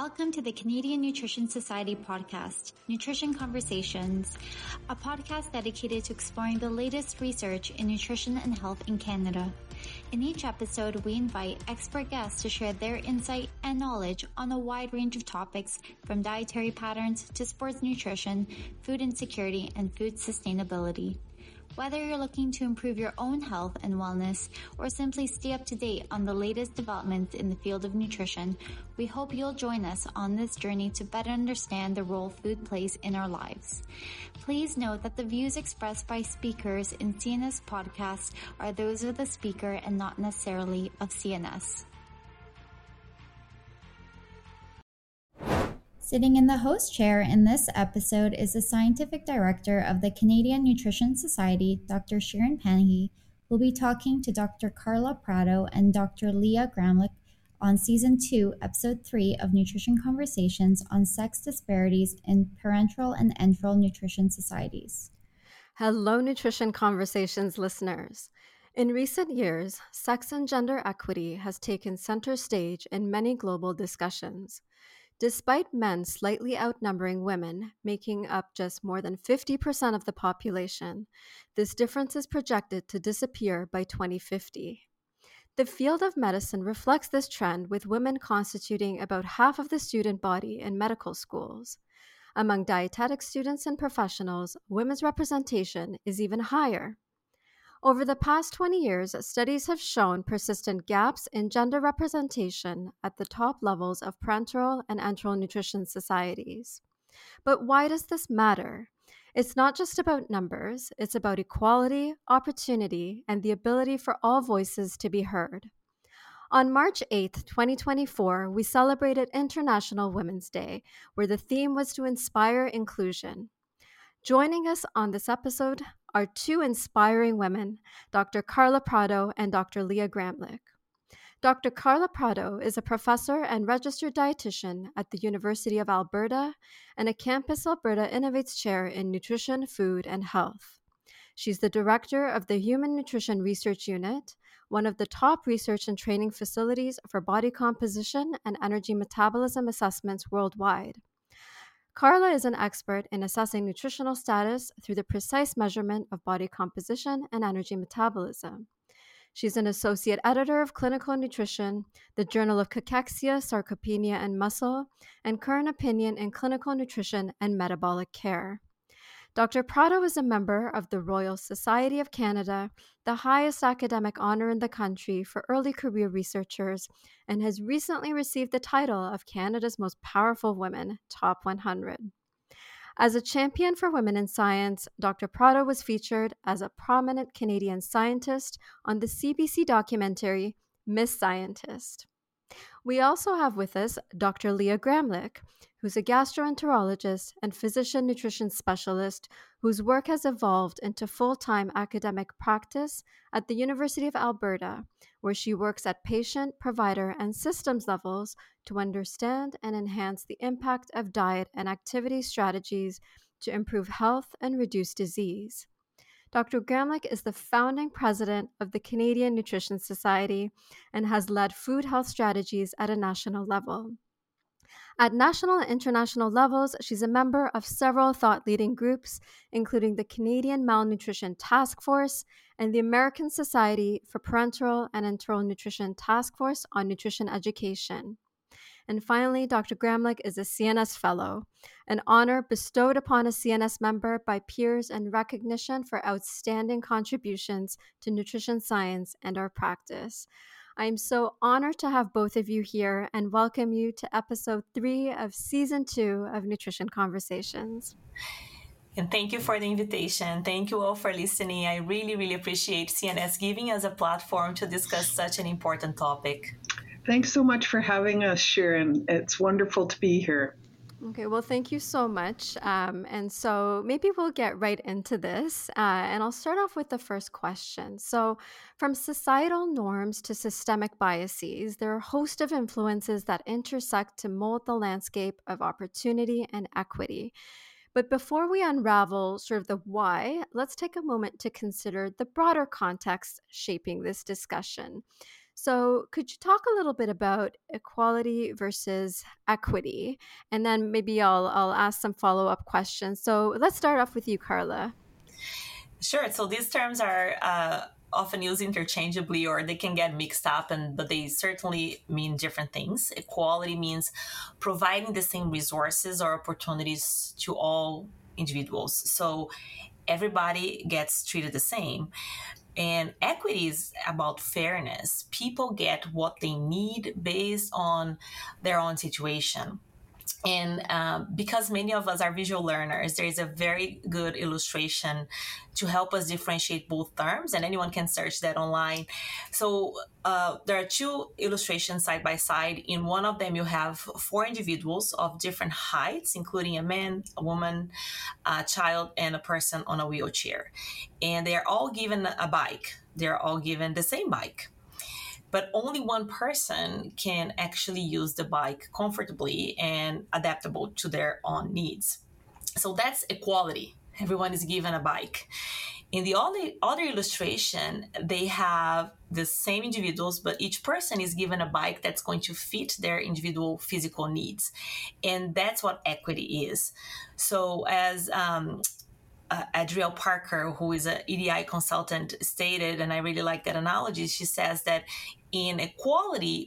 Welcome to the Canadian Nutrition Society podcast, Nutrition Conversations, a podcast dedicated to exploring the latest research in nutrition and health in Canada. In each episode, we invite expert guests to share their insight and knowledge on a wide range of topics from dietary patterns to sports nutrition, food insecurity, and food sustainability. Whether you're looking to improve your own health and wellness or simply stay up to date on the latest developments in the field of nutrition, we hope you'll join us on this journey to better understand the role food plays in our lives. Please note that the views expressed by speakers in CNS podcasts are those of the speaker and not necessarily of CNS. Sitting in the host chair in this episode is the Scientific Director of the Canadian Nutrition Society, Dr. Sharon Panahi, who will be talking to Dr. Carla Prado and Dr. Leah Gramlich on Season 2, Episode 3 of Nutrition Conversations on sex disparities in parenteral and enteral nutrition societies. Hello, Nutrition Conversations listeners. In recent years, sex and gender equity has taken center stage in many global discussions. Despite men slightly outnumbering women, making up just more than 50% of the population, this difference is projected to disappear by 2050. The field of medicine reflects this trend, with women constituting about half of the student body in medical schools. Among dietetic students and professionals, women's representation is even higher. Over the past 20 years, studies have shown persistent gaps in gender representation at the top levels of parenteral and enteral nutrition societies. But why does this matter? It's not just about numbers, it's about equality, opportunity, and the ability for all voices to be heard. On March 8, 2024, we celebrated International Women's Day, where the theme was to inspire inclusion. Joining us on this episode are two inspiring women, Dr. Carla Prado and Dr. Leah Gramlich. Dr. Carla Prado is a professor and registered dietitian at the University of Alberta and a Campus Alberta Innovates Chair in Nutrition, Food, and Health. She's the director of the Human Nutrition Research Unit, one of the top research and training facilities for body composition and energy metabolism assessments worldwide. Carla is an expert in assessing nutritional status through the precise measurement of body composition and energy metabolism. She's an associate editor of Clinical Nutrition, the Journal of Cachexia, Sarcopenia, and Muscle, and Current Opinion in Clinical Nutrition and Metabolic Care. Dr. Prado is a member of the Royal Society of Canada, the highest academic honor in the country for early career researchers, and has recently received the title of Canada's Most Powerful Women, Top 100. As a champion for women in science, Dr. Prado was featured as a prominent Canadian scientist on the CBC documentary Miss Scientist. We also have with us Dr. Leah Gramlich, who's a gastroenterologist and physician nutrition specialist whose work has evolved into full-time academic practice at the University of Alberta, where she works at patient, provider, and systems levels to understand and enhance the impact of diet and activity strategies to improve health and reduce disease. Dr. Gramlich is the founding president of the Canadian Nutrition Society and has led food health strategies at a national level. At national and international levels, she's a member of several thought-leading groups, including the Canadian Malnutrition Task Force and the American Society for Parenteral and Enteral Nutrition Task Force on Nutrition Education. And finally, Dr. Gramlich is a CNS Fellow, an honor bestowed upon a CNS member by peers and recognition for outstanding contributions to nutrition science and our practice. I am so honored to have both of you here and welcome you to Episode 3 of Season 2 of Nutrition Conversations. And thank you for the invitation. Thank you all for listening. I really appreciate CNS giving us a platform to discuss such an important topic. Thanks so much for having us, Sharon. It's wonderful to be here. Okay, well, thank you so much. And so maybe we'll get right into this. And I'll start off with the first question. So from societal norms to systemic biases, there are a host of influences that intersect to mold the landscape of opportunity and equity. But before we unravel sort of the why, let's take a moment to consider the broader context shaping this discussion. So could you talk a little bit about equality versus equity? And then maybe I'll ask some follow-up questions. So let's start off with you, Carla. Sure. So these terms are often used interchangeably, or they can get mixed up, but they certainly mean different things. Equality means providing the same resources or opportunities to all individuals. So everybody gets treated the same. And equity is about fairness. People get what they need based on their own situation. And because many of us are visual learners, there is a very good illustration to help us differentiate both terms, and anyone can search that online. So there are two illustrations side by side. In one of them, you have four individuals of different heights, including a man, a woman, a child, and a person on a wheelchair. And they are all given a bike. They're all given the same bike, but only one person can actually use the bike comfortably and adaptable to their own needs. So that's equality. Everyone is given a bike. In the other illustration, they have the same individuals, but each person is given a bike that's going to fit their individual physical needs. And that's what equity is. So as Adrielle Parker, who is an EDI consultant, stated, and I really like that analogy. She says that in equality,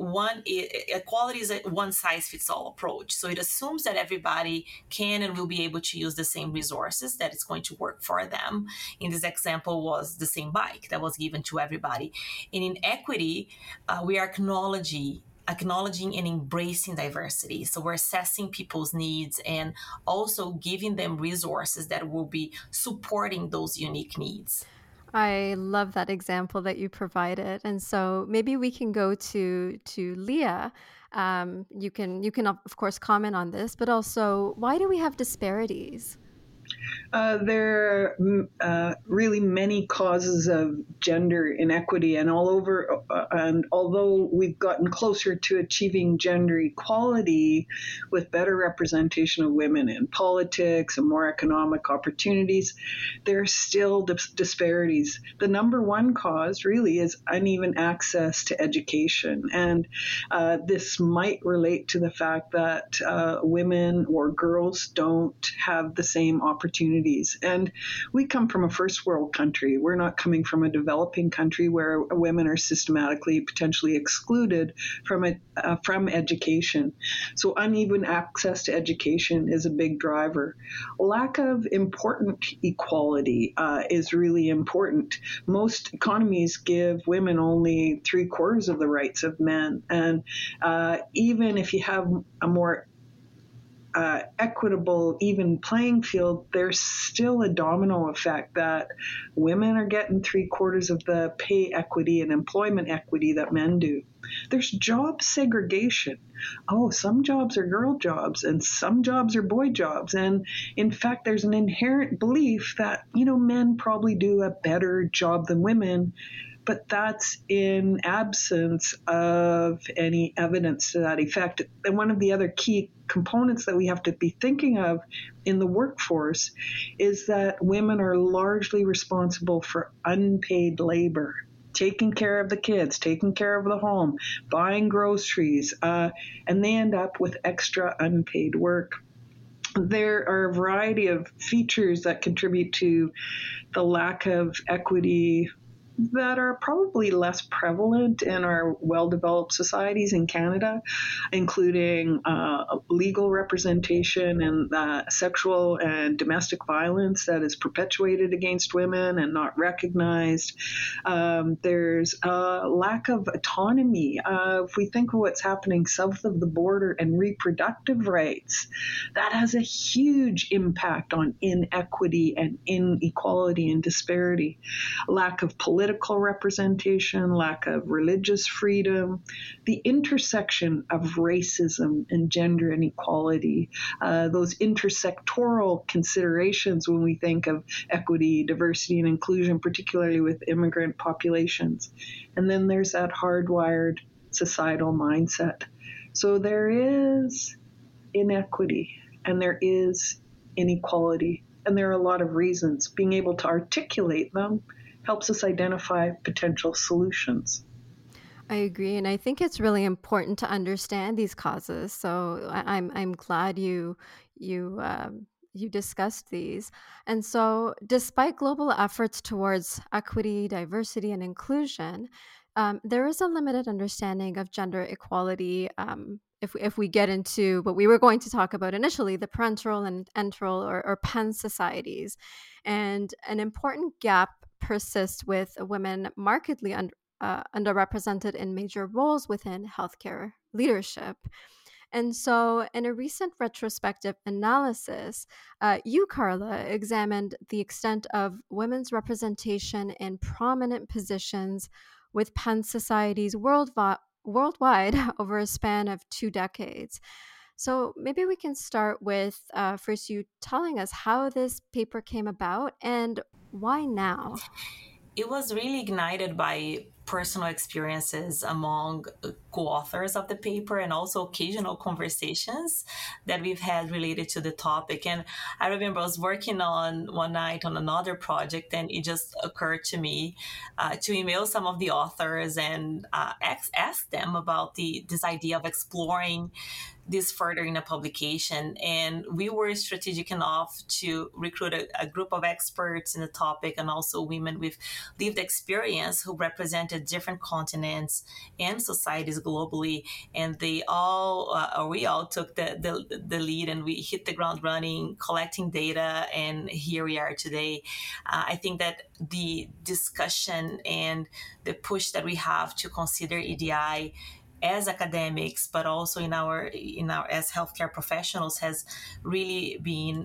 equality is a one-size-fits-all approach. So it assumes that everybody can and will be able to use the same resources, that it's going to work for them. In this example was the same bike that was given to everybody. And in equity, we are acknowledging and embracing diversity. So we're assessing people's needs and also giving them resources that will be supporting those unique needs. I love that example that you provided. And so maybe we can go to Leah. You can of course comment on this, but also, why do we have disparities? There are really many causes of gender inequity, and all over. And although we've gotten closer to achieving gender equality with better representation of women in politics and more economic opportunities, there are still disparities. The number one cause really is uneven access to education, and this might relate to the fact that women or girls don't have the same opportunities. And we come from a first world country. We're not coming from a developing country where women are systematically potentially excluded from education. So uneven access to education is a big driver. Lack of important equality is really important. Most economies give women only 3/4 of the rights of men. And even if you have a more equitable, even playing field, there's still a domino effect that women are getting 3/4 of the pay equity and employment equity that men do. There's job segregation. Oh, some jobs are girl jobs and some jobs are boy jobs. And in fact, there's an inherent belief that, men probably do a better job than women. But that's in absence of any evidence to that effect. And one of the other key components that we have to be thinking of in the workforce is that women are largely responsible for unpaid labor, taking care of the kids, taking care of the home, buying groceries, and they end up with extra unpaid work. There are a variety of features that contribute to the lack of equity that are probably less prevalent in our well-developed societies in Canada, including legal representation and sexual and domestic violence that is perpetuated against women and not recognized. There's a lack of autonomy. If we think of what's happening south of the border and reproductive rights, that has a huge impact on inequity and inequality and disparity. Lack of political representation, lack of religious freedom, the intersection of racism and gender inequality, those intersectoral considerations when we think of equity, diversity, and inclusion, particularly with immigrant populations. And then there's that hardwired societal mindset. So there is inequity and there is inequality, and there are a lot of reasons. Being able to articulate them helps us identify potential solutions. I agree, and I think it's really important to understand these causes. So I'm glad you discussed these. And so, despite global efforts towards equity, diversity, and inclusion, there is a limited understanding of gender equality. If we get into what we were going to talk about initially, the parental and enteral or PEN societies, and an important gap persists with women markedly underrepresented in major roles within healthcare leadership. And so, in a recent retrospective analysis, you, Carla, examined the extent of women's representation in prominent positions with PEN societies worldwide over a span of 2 decades. So, maybe we can start with first you telling us how this paper came about and why now? It was really ignited by personal experiences among co-authors of the paper and also occasional conversations that we've had related to the topic. And I remember I was working on one night on another project, and it just occurred to me to email some of the authors and ask them about this idea of exploring this further in a publication. And we were strategic enough to recruit a group of experts in the topic and also women with lived experience who represented different continents and societies globally. And we all took the lead, and we hit the ground running, collecting data. And here we are today. I think that the discussion and the push that we have to consider EDI as academics, but also in our as healthcare professionals, has really been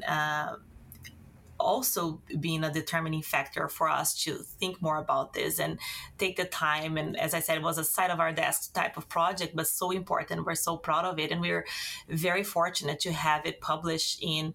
also been a determining factor for us to think more about this and take the time. And as I said, it was a side of our desk type of project, but so important. We're so proud of it. And we're very fortunate to have it published in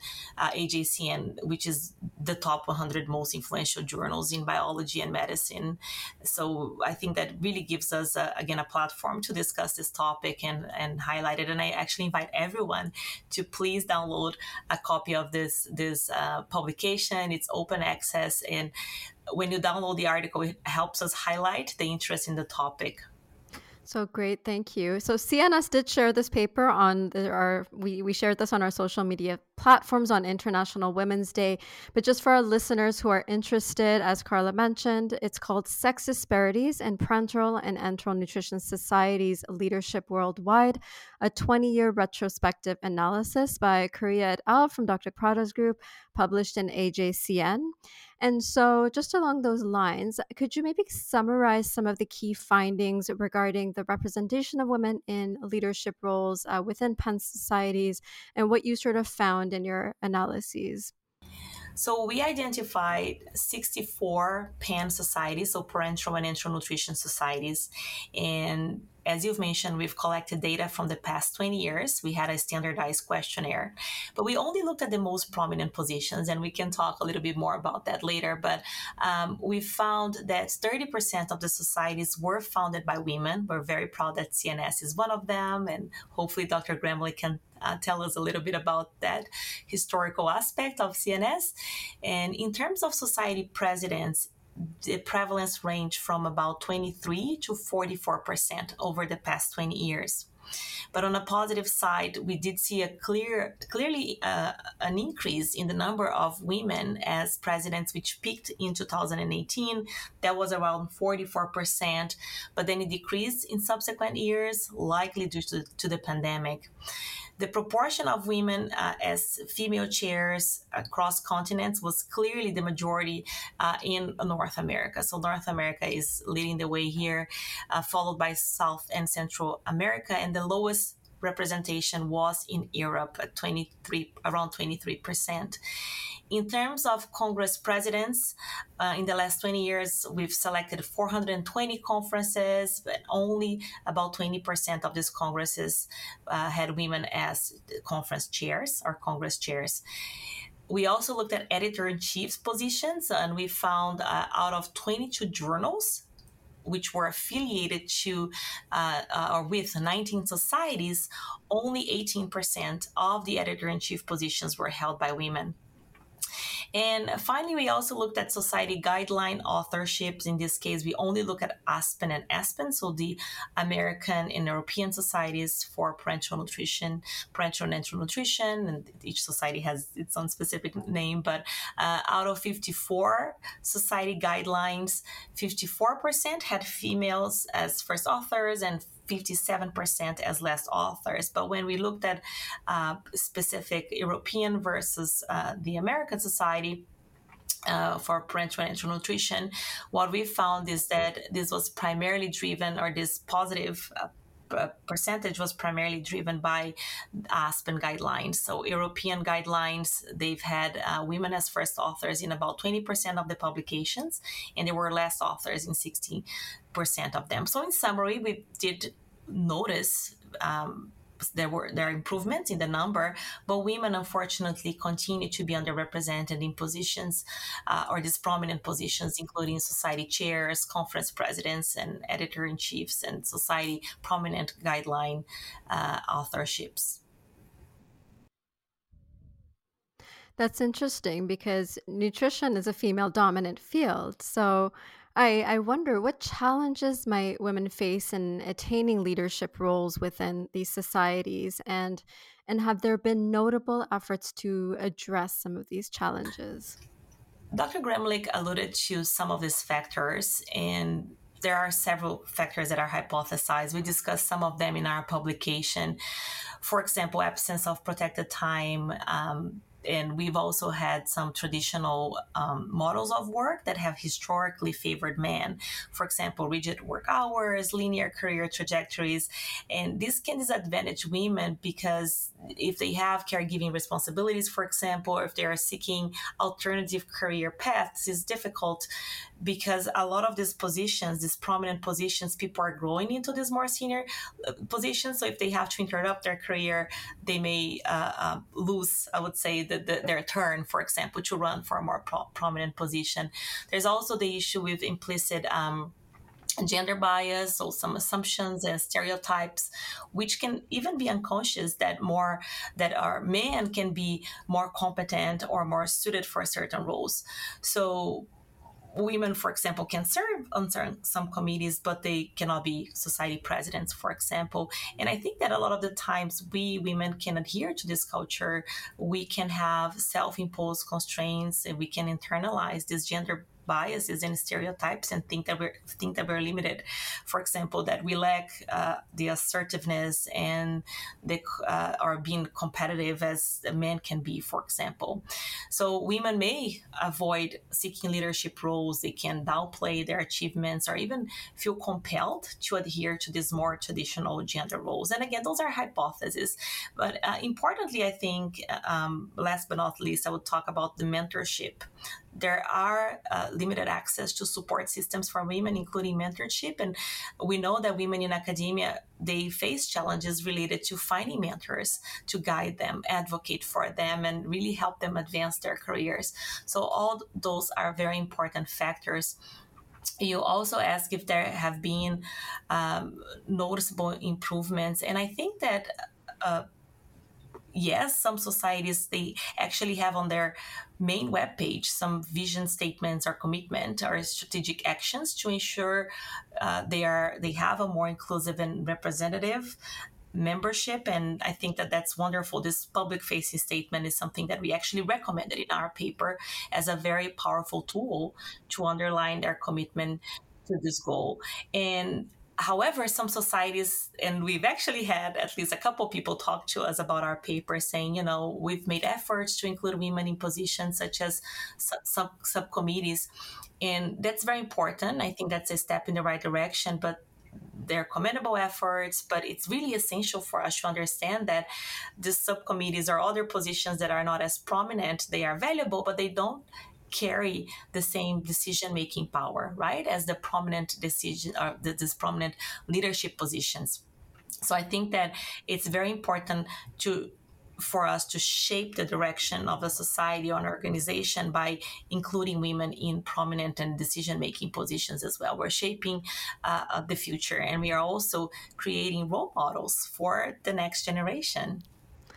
AJCN, which is the top 100 most influential journals in biology and medicine. So I think that really gives us, again, a platform to discuss this topic and highlight it. And I actually invite everyone to please download a copy of this publication. It's open access, and when you download the article, it helps us highlight the interest in the topic. So great, thank you. So CNS did share this paper on we shared this on our social media platforms on International Women's Day. But just for our listeners who are interested, as Carla mentioned, it's called Sex Disparities in Parental and Enteral Nutrition Societies Leadership Worldwide, a 20-year retrospective analysis by Correa et al. From Dr. Prada's group, published in AJCN. And so, just along those lines, could you maybe summarize some of the key findings regarding the representation of women in leadership roles within PEN societies and what you sort of found in your analyses? So we identified 64 PAN societies, so parental and enteral nutrition societies. And as you've mentioned, we've collected data from the past 20 years. We had a standardized questionnaire, but we only looked at the most prominent positions, and we can talk a little bit more about that later. But we found that 30% of the societies were founded by women. We're very proud that CNS is one of them, and hopefully Dr. Gramley can tell us a little bit about that historical aspect of CNS. And in terms of society presidents, the prevalence ranged from about 23 to 44% over the past 20 years. But on a positive side, we did see clearly an increase in the number of women as presidents, which peaked in 2018. That was around 44%, but then it decreased in subsequent years, likely due to the pandemic. The proportion of women as female chairs across continents was clearly the majority in North America. So North America is leading the way here, followed by South and Central America, and the lowest representation was in Europe at around 23%. In terms of Congress presidents, in the last 20 years, we've selected 420 conferences, but only about 20% of these congresses had women as conference chairs or Congress chairs. We also looked at editor-in-chief's positions, and we found out of 22 journals, which were affiliated to or with 19 societies, only 18% of the editor-in-chief positions were held by women. And finally, we also looked at society guideline authorships. In this case, we only look at ASPEN and ASPEN, so the American and European Societies for Parental Nutrition, Parental and Enteral Nutrition, and each society has its own specific name. But out of 54 society guidelines, 54% had females as first authors and 57% as last authors. But when we looked at specific European versus the American Society for parental and enteral nutrition, what we found is that this was primarily driven, or this positive percentage was primarily driven by ASPEN guidelines. So European guidelines, they've had women as first authors in about 20% of the publications, and there were less authors in 60% of them. So in summary, we did notice there are improvements in the number, but women unfortunately continue to be underrepresented in positions or these prominent positions, including society chairs, conference presidents, and editor-in-chiefs, and society prominent guideline authorships. That's interesting because nutrition is a female dominant field. So I wonder what challenges might women face in attaining leadership roles within these societies, and have there been notable efforts to address some of these challenges? Dr. Gremlich alluded to some of these factors, and there are several factors that are hypothesized. We discussed some of them in our publication. For example, absence of protected time. And we've also had some traditional models of work that have historically favored men. For example, rigid work hours, linear career trajectories. And this can disadvantage women because if they have caregiving responsibilities, for example, or if they are seeking alternative career paths, it's difficult because a lot of these positions, these prominent positions, people are growing into these more senior positions. So if they have to interrupt their career, they may lose, I would say, their turn, for example, to run for a more prominent position. There's also the issue with implicit gender bias, so some assumptions and stereotypes, which can even be unconscious, that our men can be more competent or more suited for certain roles. So women, for example, can serve on some committees, but they cannot be society presidents, for example. And I think that a lot of the times we women can adhere to this culture. We can have self-imposed constraints, and we can internalize this gender biases and stereotypes and think that we're limited. For example, that we lack the assertiveness and or being competitive as men can be, for example. So women may avoid seeking leadership roles. They can downplay their achievements or even feel compelled to adhere to these more traditional gender roles. And again, those are hypotheses. But importantly, I think, last but not least, I would talk about the mentorship. There are limited access to support systems for women, including mentorship. And we know that women in academia, they face challenges related to finding mentors to guide them, advocate for them, and really help them advance their careers. So all those are very important factors. You also ask if there have been noticeable improvements. And I think that yes, some societies, they actually have on their main webpage some vision statements or commitment or strategic actions to ensure they have a more inclusive and representative membership. And I think that that's wonderful. This public facing statement is something that we actually recommended in our paper as a very powerful tool to underline their commitment to this goal. And however, some societies, and we've actually had at least a couple people talk to us about our paper saying, we've made efforts to include women in positions such as subcommittees. And that's very important. I think that's a step in the right direction, but they're commendable efforts, but it's really essential for us to understand that the subcommittees or other positions that are not as prominent, they are valuable, but they don't carry the same decision-making power, right, as the prominent decision or this prominent leadership positions. So I think that it's very important for us to shape the direction of a society or an organization by including women in prominent and decision-making positions as well. We're shaping the future, and we are also creating role models for the next generation.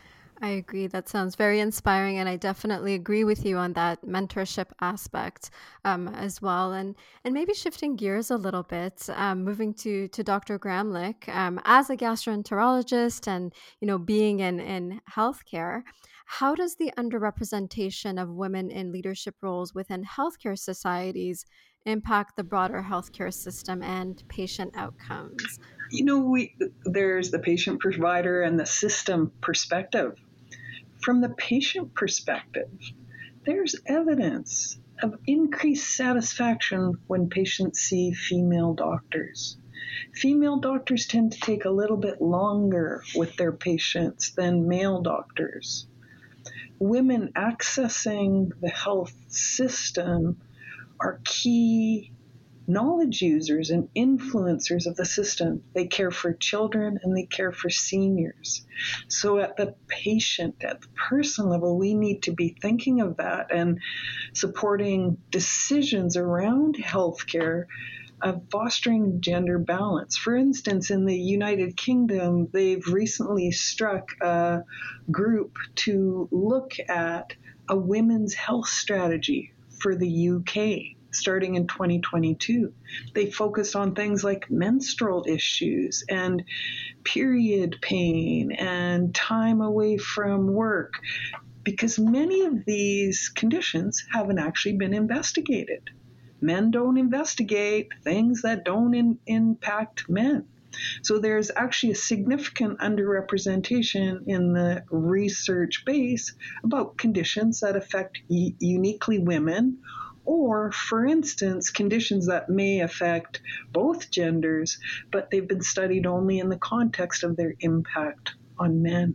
I agree. That sounds very inspiring, and I definitely agree with you on that mentorship aspect as well. And maybe shifting gears a little bit, moving to Dr. Gramlich, as a gastroenterologist, and being in healthcare, how does the underrepresentation of women in leadership roles within healthcare societies impact the broader healthcare system and patient outcomes? There's the patient provider and the system perspective. From the patient perspective, there's evidence of increased satisfaction when patients see female doctors. Female doctors tend to take a little bit longer with their patients than male doctors. Women accessing the health system are key knowledge users and influencers of the system. They care for children and they care for seniors. So at the patient, at the person level, we need to be thinking of that and supporting decisions around healthcare of fostering gender balance. For instance, in the United Kingdom, they've recently struck a group to look at a women's health strategy for the UK. Starting in 2022. They focused on things like menstrual issues and period pain and time away from work, because many of these conditions haven't actually been investigated. Men don't investigate things that don't impact men. So there's actually a significant underrepresentation in the research base about conditions that affect uniquely women, or, for instance, conditions that may affect both genders, but they've been studied only in the context of their impact on men.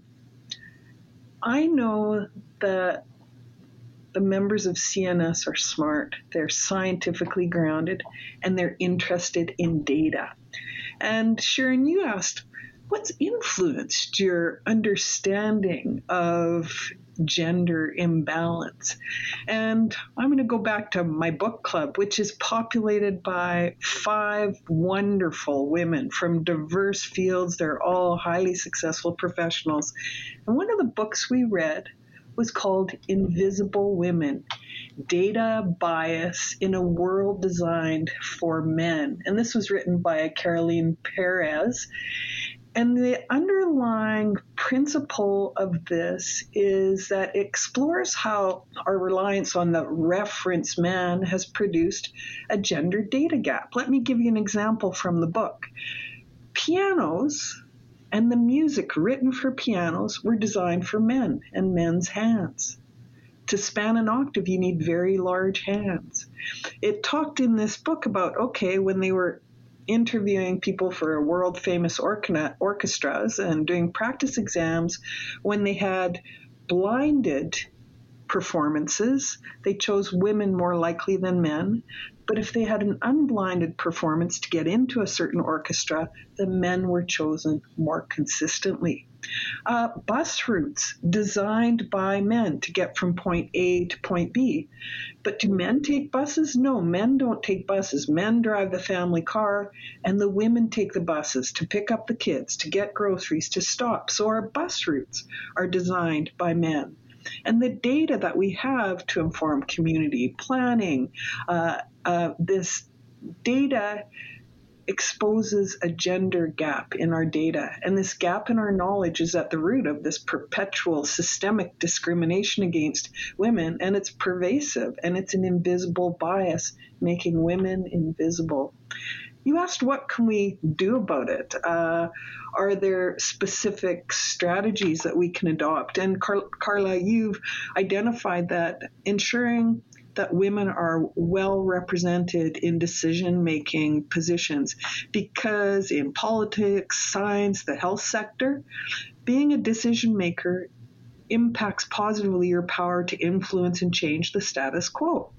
I know that the members of CNS are smart, they're scientifically grounded, and they're interested in data. And Sharon, you asked, what's influenced your understanding of gender imbalance? And I'm going to go back to my book club, which is populated by 5 wonderful women from diverse fields. They're all highly successful professionals. And one of the books we read was called Invisible Women: Data Bias in a World Designed for Men. And this was written by Caroline Perez. And the underlying principle of this is that it explores how our reliance on the reference man has produced a gender data gap. Let me give you an example from the book. Pianos and the music written for pianos were designed for men and men's hands. To span an octave, you need very large hands. It talked in this book about, when they were interviewing people for world famous orchestras and doing practice exams, when they had blinded performances, they chose women more likely than men. But if they had an unblinded performance to get into a certain orchestra, the men were chosen more consistently. Bus routes designed by men to get from point A to point B. But do men take buses? No, men don't take buses. Men drive the family car, and the women take the buses to pick up the kids, to get groceries, to stop. So our bus routes are designed by men. And the data that we have to inform community planning, this data exposes a gender gap in our data. And this gap in our knowledge is at the root of this perpetual systemic discrimination against women. And it's pervasive, and it's an invisible bias, making women invisible. You asked, what can we do about it? Are there specific strategies that we can adopt? And Carla, you've identified that ensuring that women are well represented in decision-making positions, because in politics, science, the health sector, being a decision maker impacts positively your power to influence and change the status quo.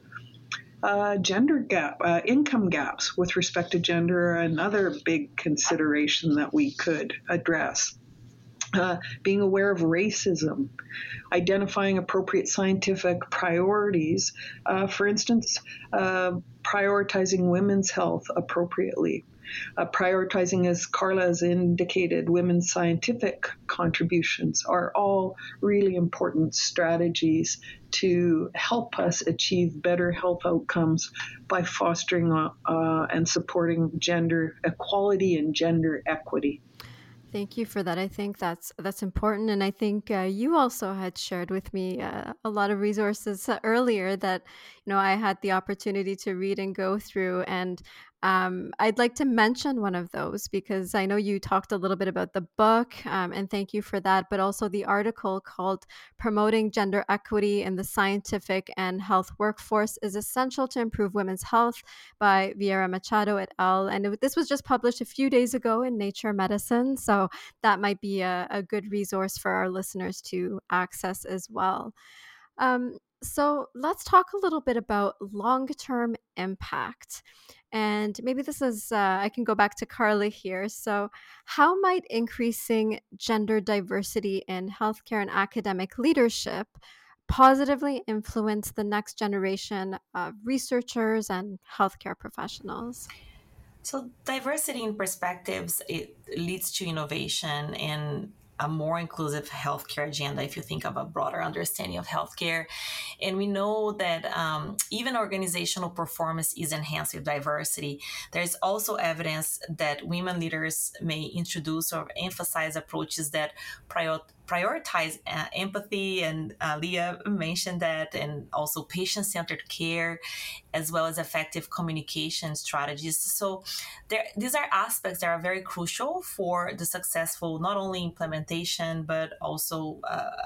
Gender gap, income gaps with respect to gender are another big consideration that we could address. being aware of racism, identifying appropriate scientific priorities, for instance, prioritizing women's health appropriately. Prioritizing, as Carla has indicated, women's scientific contributions are all really important strategies to help us achieve better health outcomes by fostering and supporting gender equality and gender equity. Thank you for that. I think that's important, and I think you also had shared with me a lot of resources earlier that I had the opportunity to read and go through, and I'd like to mention one of those because I know you talked a little bit about the book, and thank you for that, but also the article called "Promoting Gender Equity in the Scientific and Health Workforce is Essential to Improve Women's Health" by Vieira Machado et al. And this was just published a few days ago in Nature Medicine, so that might be a good resource for our listeners to access as well. So let's talk a little bit about long-term impact. And maybe this is, I can go back to Carla here. So, how might increasing gender diversity in healthcare and academic leadership positively influence the next generation of researchers and healthcare professionals? So diversity in perspectives, it leads to innovation and a more inclusive healthcare agenda if you think of a broader understanding of healthcare. And we know that even organizational performance is enhanced with diversity. There's also evidence that women leaders may introduce or emphasize approaches that prioritize empathy, and Leah mentioned that, and also patient-centered care, as well as effective communication strategies. So these are aspects that are very crucial for the successful not only implementation but also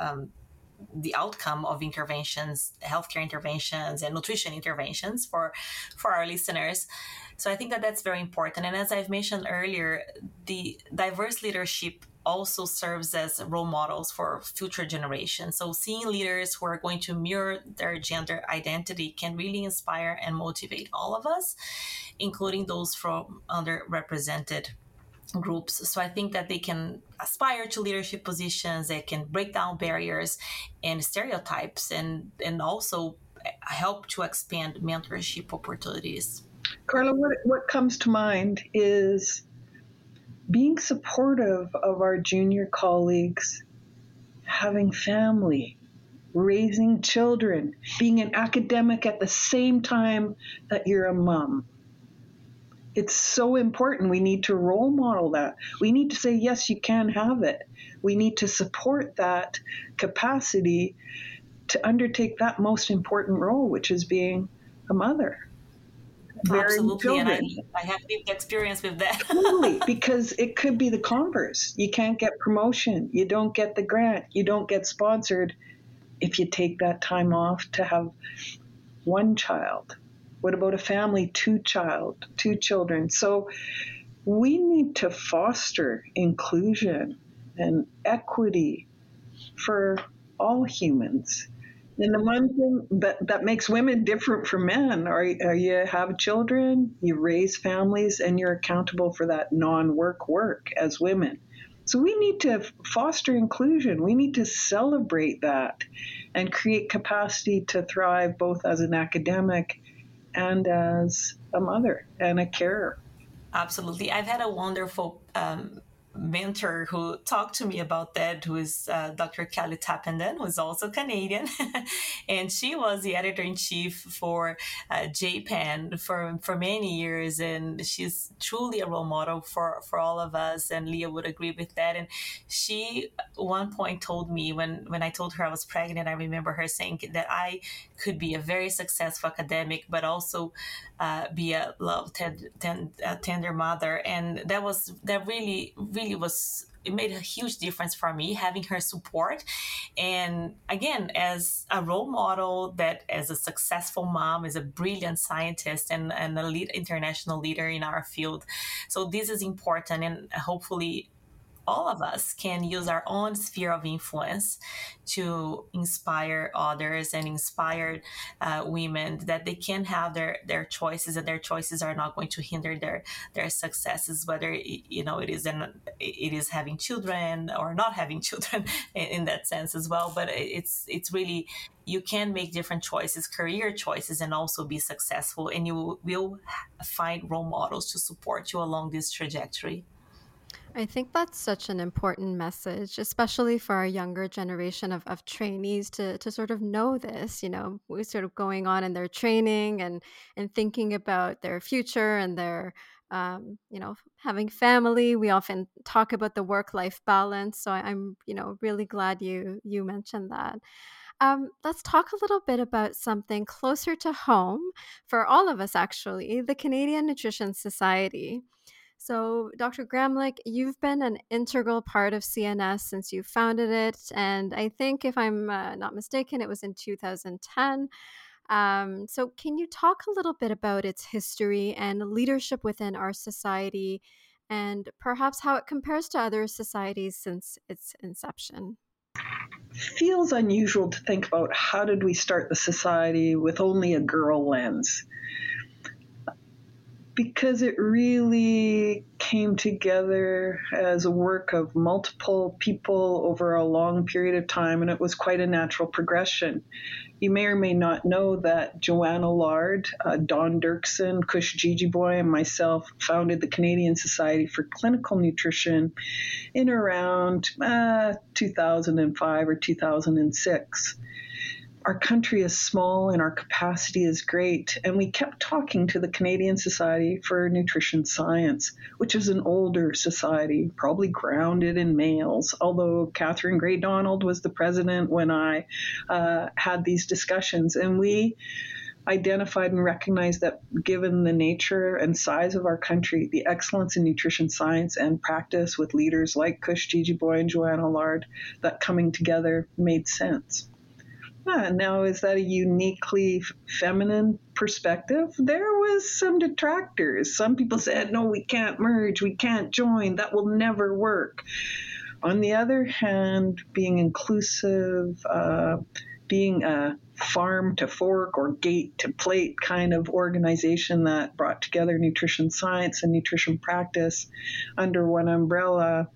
the outcome of interventions, healthcare interventions and nutrition interventions for our listeners. So I think that that's very important. And as I've mentioned earlier, the diverse leadership also serves as role models for future generations. So seeing leaders who are going to mirror their gender identity can really inspire and motivate all of us, including those from underrepresented groups. So I think that they can aspire to leadership positions, they can break down barriers and stereotypes, and also help to expand mentorship opportunities. Carla, what comes to mind is being supportive of our junior colleagues, having family, raising children, being an academic at the same time that you're a mom. It's so important. We need to role model that. We need to say, yes, you can have it. We need to support that capacity to undertake that most important role, which is being a mother. Absolutely, and I have lived experience with that. Totally, because it could be the converse. You can't get promotion, you don't get the grant, you don't get sponsored if you take that time off to have one child. What about a family, two children? So we need to foster inclusion and equity for all humans. And the one thing that makes women different from men are you have children, you raise families, and you're accountable for that non-work work as women. So we need to foster inclusion. We need to celebrate that and create capacity to thrive both as an academic and as a mother and a carer. Absolutely. I've had a wonderful mentor who talked to me about that, who is Dr. Kelly Tappenden, who is also Canadian. And she was the editor-in-chief for JPEN for many years. And she's truly a role model for all of us. And Leah would agree with that. And she, at one point, told me when I told her I was pregnant, I remember her saying that I could be a very successful academic, but also be a love tender mother. And that really was, it made a huge difference for me having her support. And again, as a role model, that as a successful mom, as a brilliant scientist and a international leader in our field. So this is important, and hopefully all of us can use our own sphere of influence to inspire others and inspire women that they can have their choices, and their choices are not going to hinder their successes, whether it is having children or not having children in that sense as well. But it's really, you can make different choices, career choices, and also be successful, and you will find role models to support you along this trajectory. I think that's such an important message, especially for our younger generation of trainees to sort of know this, we're sort of going on in their training and thinking about their future and their, having family. We often talk about the work-life balance. So I'm, really glad you mentioned that. Let's talk a little bit about something closer to home for all of us, actually, the Canadian Nutrition Society. So, Dr. Gramlich, you've been an integral part of CNS since you founded it. And I think, if I'm not mistaken, it was in 2010. So, can you talk a little bit about its history and leadership within our society, and perhaps how it compares to other societies since its inception? Feels unusual to think about how did we start the society with only a girl lens, because it really came together as a work of multiple people over a long period of time, and it was quite a natural progression. You may or may not know that Joanna Lard, Don Dirksen, Kush Jijiboy, and myself founded the Canadian Society for Clinical Nutrition in around 2005 or 2006. Our country is small and our capacity is great, and we kept talking to the Canadian Society for Nutrition Science, which is an older society, probably grounded in males, although Catherine Gray Donald was the president when I had these discussions. And we identified and recognized that given the nature and size of our country, the excellence in nutrition science and practice with leaders like Kush Jijiboy and Joanna Lard, that coming together made sense. Now, is that a uniquely feminine perspective? There was some detractors. Some people said, no, we can't merge, we can't join, that will never work. On the other hand, being inclusive, being a farm to fork or gate to plate kind of organization that brought together nutrition science and nutrition practice under one umbrella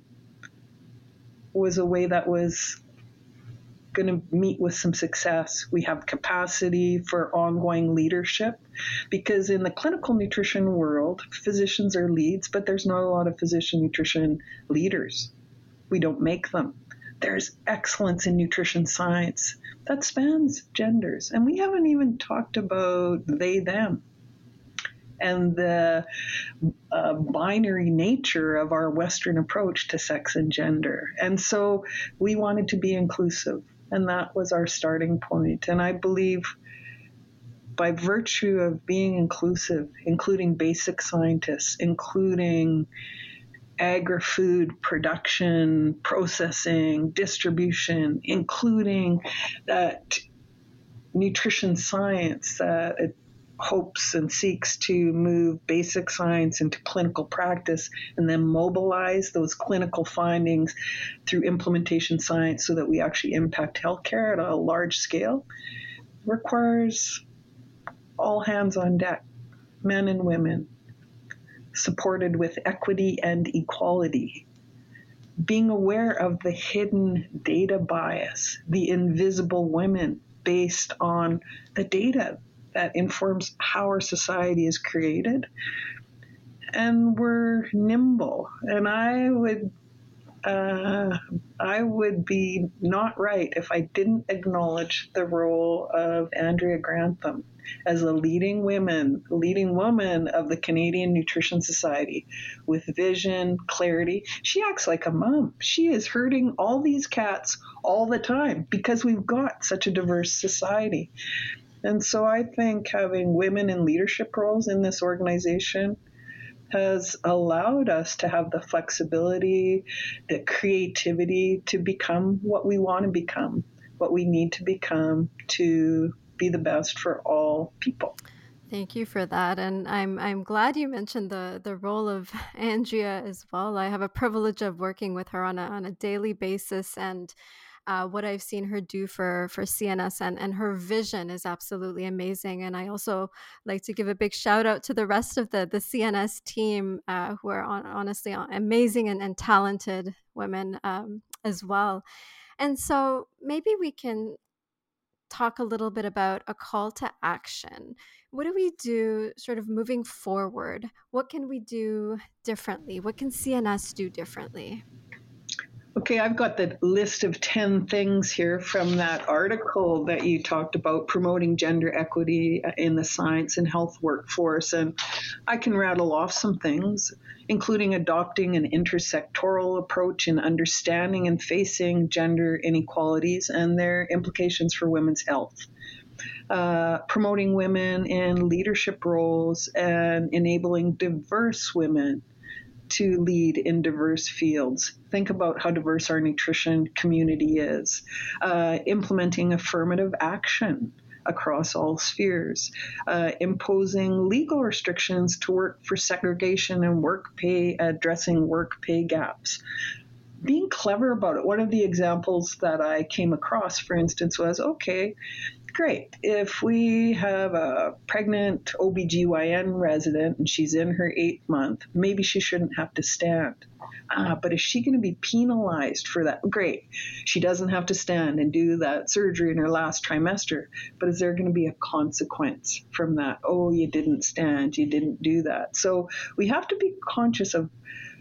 was a way that was going to meet with some success. We have capacity for ongoing leadership, because in the clinical nutrition world, physicians are leads, but there's not a lot of physician nutrition leaders. We don't make them. There's excellence in nutrition science that spans genders. And we haven't even talked about they, them, and the binary nature of our Western approach to sex and gender. And so we wanted to be inclusive. And that was our starting point. And I believe by virtue of being inclusive, including basic scientists, including agri-food production, processing, distribution, including that nutrition science that it hopes and seeks to move basic science into clinical practice and then mobilize those clinical findings through implementation science so that we actually impact healthcare at a large scale, requires all hands on deck, men and women, supported with equity and equality. Being aware of the hidden data bias, the invisible women based on the data that informs how our society is created. And we're nimble. And I would be not right if I didn't acknowledge the role of Andrea Grantham as a leading woman of the Canadian Nutrition Society with vision, clarity. She acts like a mom. She is herding all these cats all the time because we've got such a diverse society. And so I think having women in leadership roles in this organization has allowed us to have the flexibility, the creativity to become what we want to become, what we need to become to be the best for all people. Thank you for that, and I'm glad you mentioned the role of Andrea as well. I have a privilege of working with her on a daily basis, and what I've seen her do for CNS, and her vision is absolutely amazing. And I also like to give a big shout out to the rest of the CNS team, who are honestly amazing and talented women, as well. And so maybe we can talk a little bit about a call to action. What do we do sort of moving forward? What can we do differently? What can CNS do differently? Okay, I've got the list of 10 things here from that article that you talked about, promoting gender equity in the science and health workforce. And I can rattle off some things, including adopting an intersectoral approach in understanding and facing gender inequalities and their implications for women's health. Promoting women in leadership roles and enabling diverse women to lead in diverse fields. Think about how diverse our nutrition community is. Implementing affirmative action across all spheres. Imposing legal restrictions to work for segregation and work pay, addressing work pay gaps. Being clever about it. One of the examples that I came across, for instance, was, okay, great. If we have a pregnant OBGYN resident and she's in her 8th month, maybe she shouldn't have to stand. But is she going to be penalized for that? Great. She doesn't have to stand and do that surgery in her last trimester. But is there going to be a consequence from that? Oh, you didn't stand. You didn't do that. So we have to be conscious of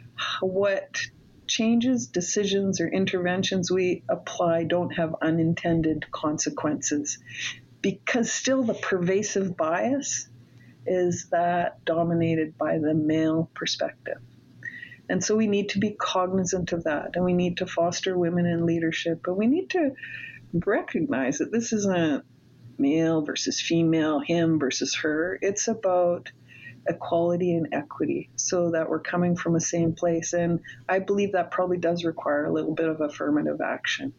what changes, decisions, or interventions we apply don't have unintended consequences, because still the pervasive bias is that dominated by the male perspective. And so we need to be cognizant of that, and we need to foster women in leadership, but we need to recognize that this isn't male versus female, him versus her. It's about equality and equity, so that we're coming from the same place. And I believe that probably does require a little bit of affirmative action.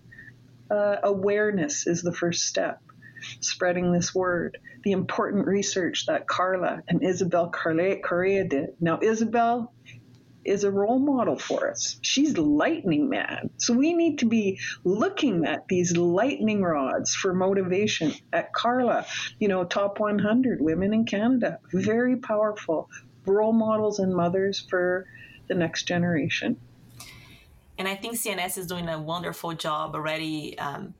Awareness is the first step. Spreading this word. The important research that Carla and Isabel Correa did. Now, Isabel is a role model for us. She's lightning man. So we need to be looking at these lightning rods for motivation. At Carla, top 100 women in Canada, very powerful role models and mothers for the next generation. And I think CNS is doing a wonderful job already.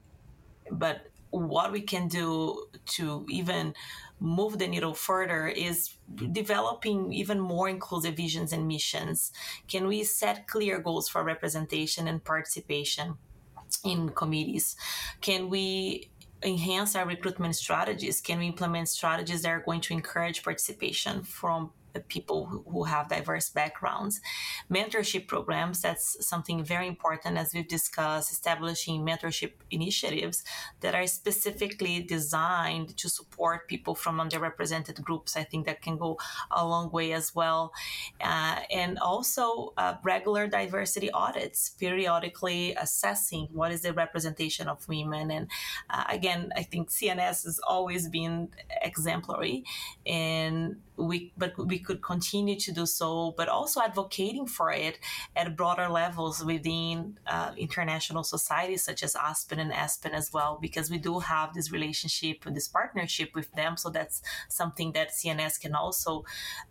But what we can do to even move the needle further is developing even more inclusive visions and missions. Can we set clear goals for representation and participation in committees? Can we enhance our recruitment strategies? Can we implement strategies that are going to encourage participation from people who have diverse backgrounds? Mentorship programs, that's something very important, as we've discussed, establishing mentorship initiatives that are specifically designed to support people from underrepresented groups. I think that can go a long way as well. And also regular diversity audits, periodically assessing what is the representation of women. And again, I think CNS has always been exemplary, and we could continue to do so, but also advocating for it at broader levels within international societies such as ASPEN and ESPEN as well, because we do have this relationship and this partnership with them. So that's something that CNS can also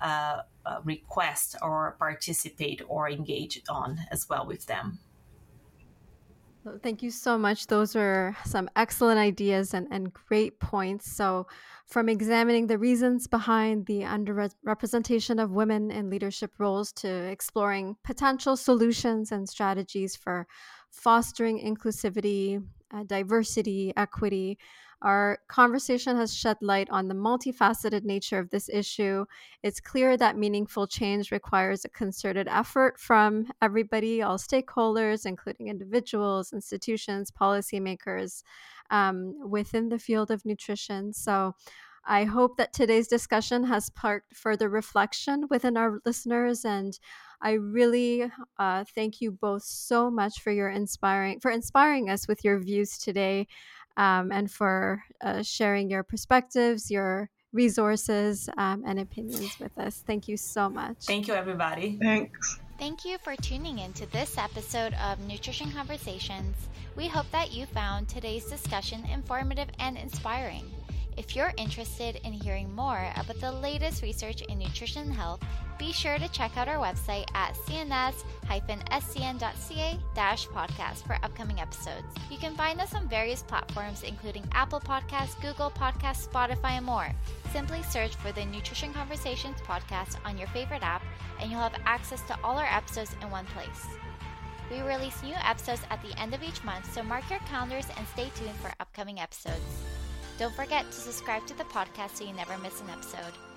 request or participate or engage on as well with them. Thank you so much. Those are some excellent ideas and great points. So, from examining the reasons behind the underrepresentation of women in leadership roles to exploring potential solutions and strategies for fostering inclusivity, diversity, equity, our conversation has shed light on the multifaceted nature of this issue. It's clear that meaningful change requires a concerted effort from everybody, all stakeholders, including individuals, institutions, policymakers within the field of nutrition. So I hope that today's discussion has sparked further reflection within our listeners, and I really thank you both so much for inspiring us with your views today, and for sharing your perspectives, your resources and opinions with us. Thank you so much. Thank you, everybody. Thanks. Thank you for tuning in to this episode of Nutrition Conversations. We hope that you found today's discussion informative and inspiring. If you're interested in hearing more about the latest research in nutrition and health, be sure to check out our website at cns-scn.ca/podcast for upcoming episodes. You can find us on various platforms including Apple Podcasts, Google Podcasts, Spotify, and more. Simply search for the Nutrition Conversations podcast on your favorite app, and you'll have access to all our episodes in one place. We release new episodes at the end of each month, so mark your calendars and stay tuned for upcoming episodes. Don't forget to subscribe to the podcast so you never miss an episode.